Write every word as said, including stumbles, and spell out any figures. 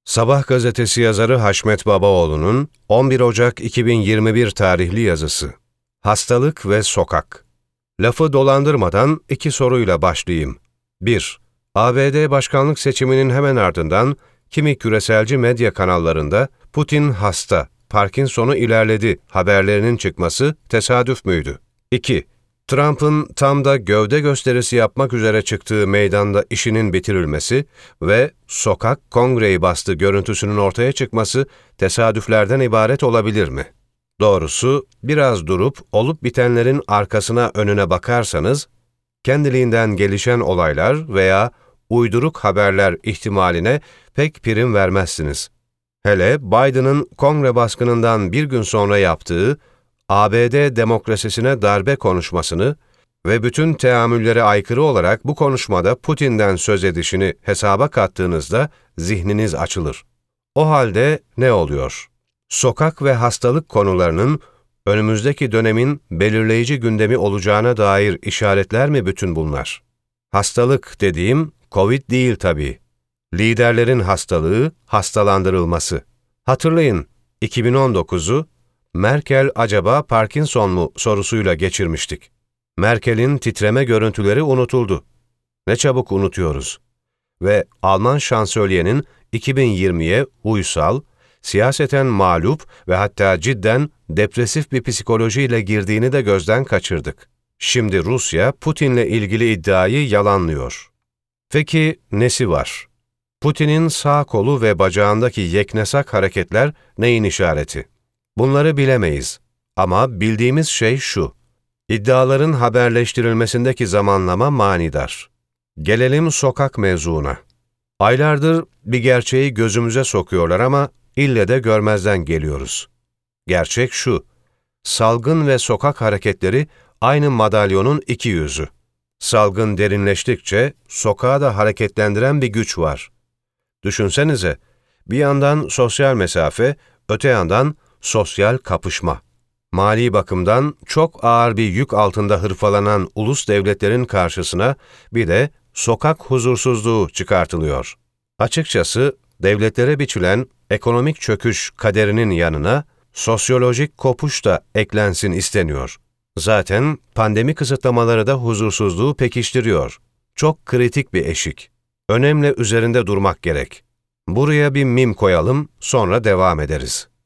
Sabah gazetesi yazarı Haşmet Babaoğlu'nun on bir Ocak iki bin yirmi bir tarihli yazısı. Hastalık ve sokak. Lafı dolandırmadan iki soruyla başlayayım. bir. A B D başkanlık seçiminin hemen ardından kimi küreselci medya kanallarında Putin hasta, Parkinson'u ilerledi haberlerinin çıkması tesadüf müydü? iki. Trump'ın tam da gövde gösterisi yapmak üzere çıktığı meydanda işinin bitirilmesi ve sokak kongreyi bastı görüntüsünün ortaya çıkması tesadüflerden ibaret olabilir mi? Doğrusu biraz durup olup bitenlerin arkasına önüne bakarsanız, kendiliğinden gelişen olaylar veya uyduruk haberler ihtimaline pek prim vermezsiniz. Hele Biden'ın kongre baskınından bir gün sonra yaptığı A B D demokrasisine darbe konuşmasını ve bütün teamüllere aykırı olarak bu konuşmada Putin'den söz edişini hesaba kattığınızda zihniniz açılır. O halde ne oluyor? Sokak ve hastalık konularının önümüzdeki dönemin belirleyici gündemi olacağına dair işaretler mi bütün bunlar? Hastalık dediğim Covid değil tabii. Liderlerin hastalığı, hastalandırılması. Hatırlayın, iki bin on dokuzu Merkel acaba Parkinson mu sorusuyla geçirmiştik. Merkel'in titreme görüntüleri unutuldu. Ne çabuk unutuyoruz. Ve Alman şansölyenin iki bin yirmiye uysal, siyaseten mağlup ve hatta cidden depresif bir psikolojiyle girdiğini de gözden kaçırdık. Şimdi Rusya, Putin'le ilgili iddiayı yalanlıyor. Peki nesi var? Putin'in sağ kolu ve bacağındaki yeknesak hareketler neyin işareti? Bunları bilemeyiz. Ama bildiğimiz şey şu: İddiaların haberleştirilmesindeki zamanlama manidar. Gelelim sokak mevzuuna. Aylardır bir gerçeği gözümüze sokuyorlar ama ille de görmezden geliyoruz. Gerçek şu: salgın ve sokak hareketleri aynı madalyonun iki yüzü. Salgın derinleştikçe sokağı da hareketlendiren bir güç var. Düşünsenize, bir yandan sosyal mesafe, öte yandan sosyal kapışma. Mali bakımdan çok ağır bir yük altında hırpalanan ulus devletlerin karşısına bir de sokak huzursuzluğu çıkartılıyor. Açıkçası devletlere biçilen ekonomik çöküş kaderinin yanına sosyolojik kopuş da eklensin isteniyor. Zaten pandemi kısıtlamaları da huzursuzluğu pekiştiriyor. Çok kritik bir eşik. Önemli üzerinde durmak gerek. Buraya bir mim koyalım, sonra devam ederiz.